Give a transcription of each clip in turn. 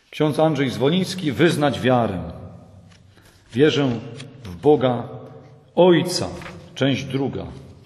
Ksiądz Andrzej Zwoliński: wyznać wiarę. Wierzę w Boga Ojca. Część druga.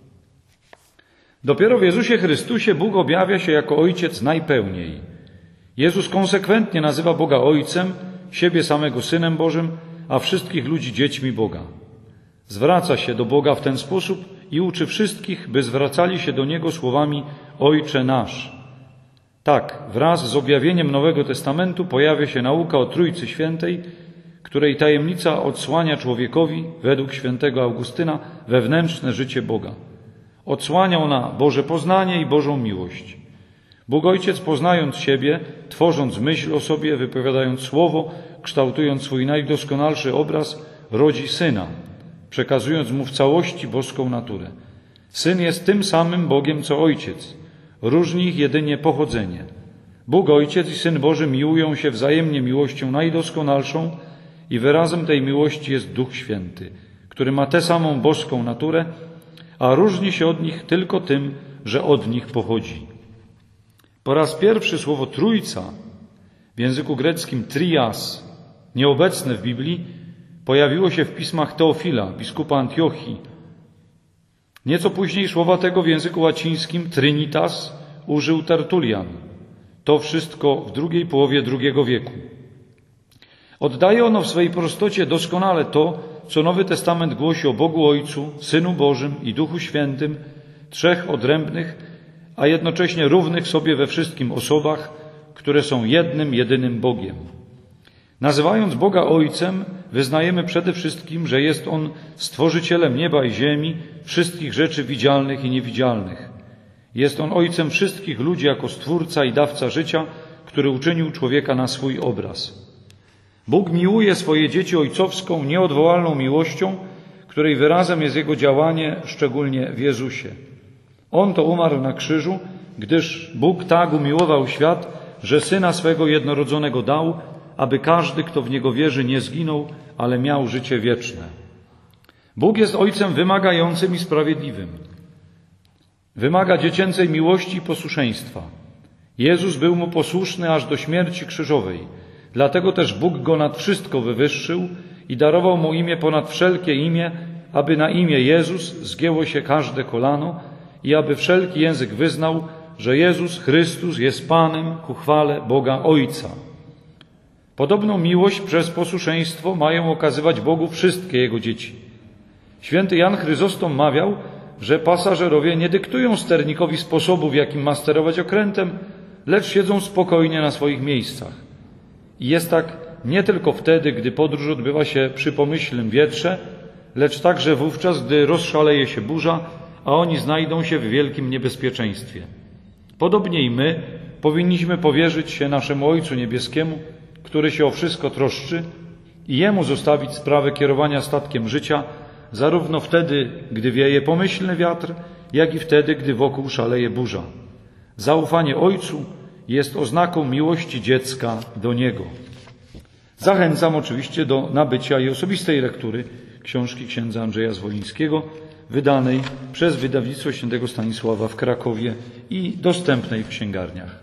Dopiero w Jezusie Chrystusie Bóg objawia się jako Ojciec najpełniej. Jezus konsekwentnie nazywa Boga Ojcem, siebie samego Synem Bożym, a wszystkich ludzi dziećmi Boga. Zwraca się do Boga w ten sposób i uczy wszystkich, by zwracali się do Niego słowami Ojcze nasz. Tak, wraz z objawieniem Nowego Testamentu pojawia się nauka o Trójcy Świętej, której tajemnica odsłania człowiekowi, według świętego Augustyna, wewnętrzne życie Boga. Odsłania ona Boże poznanie i Bożą miłość. Bóg Ojciec, poznając siebie, tworząc myśl o sobie, wypowiadając słowo, kształtując swój najdoskonalszy obraz, rodzi Syna, przekazując mu w całości boską naturę. Syn jest tym samym Bogiem, co Ojciec. Różni ich jedynie pochodzenie. Bóg Ojciec i Syn Boży miłują się wzajemnie miłością najdoskonalszą i wyrazem tej miłości jest Duch Święty, który ma tę samą boską naturę, a różni się od nich tylko tym, że od nich pochodzi. Po raz pierwszy słowo Trójca, w języku greckim trias, nieobecne w Biblii, pojawiło się w pismach Teofila, biskupa Antiochii. Nieco później słowa tego w języku łacińskim trinitas użył Tertulian. To wszystko w drugiej połowie II wieku. Oddaje ono w swej prostocie doskonale to, co Nowy Testament głosi o Bogu Ojcu, Synu Bożym i Duchu Świętym, trzech odrębnych, a jednocześnie równych sobie we wszystkim osobach, które są jednym, jedynym Bogiem. Nazywając Boga Ojcem, wyznajemy przede wszystkim, że jest On Stworzycielem nieba i ziemi, wszystkich rzeczy widzialnych i niewidzialnych. Jest On Ojcem wszystkich ludzi jako Stwórca i Dawca życia, który uczynił człowieka na swój obraz. Bóg miłuje swoje dzieci ojcowską, nieodwołalną miłością, której wyrazem jest Jego działanie, szczególnie w Jezusie. On to umarł na krzyżu, gdyż Bóg tak umiłował świat, że Syna swego jednorodzonego dał, aby każdy, kto w Niego wierzy, nie zginął, ale miał życie wieczne. Bóg jest Ojcem wymagającym i sprawiedliwym. Wymaga dziecięcej miłości i posłuszeństwa. Jezus był Mu posłuszny aż do śmierci krzyżowej. Dlatego też Bóg Go nad wszystko wywyższył i darował Mu imię ponad wszelkie imię, aby na imię Jezus zgięło się każde kolano i aby wszelki język wyznał, że Jezus Chrystus jest Panem ku chwale Boga Ojca. Podobną miłość przez posłuszeństwo mają okazywać Bogu wszystkie Jego dzieci. Święty Jan Chryzostom mawiał, że pasażerowie nie dyktują sternikowi sposobu, w jakim ma sterować okrętem, lecz siedzą spokojnie na swoich miejscach. I jest tak nie tylko wtedy, gdy podróż odbywa się przy pomyślnym wietrze, lecz także wówczas, gdy rozszaleje się burza, a oni znajdą się w wielkim niebezpieczeństwie. Podobnie i my powinniśmy powierzyć się naszemu Ojcu Niebieskiemu, który się o wszystko troszczy, i Jemu zostawić sprawę kierowania statkiem życia, zarówno wtedy, gdy wieje pomyślny wiatr, jak i wtedy, gdy wokół szaleje burza. Zaufanie Ojcu jest oznaką miłości dziecka do Niego. Zachęcam oczywiście do nabycia i osobistej lektury książki księdza Andrzeja Zwolińskiego, wydanej przez wydawnictwo Świętego Stanisława w Krakowie i dostępnej w księgarniach.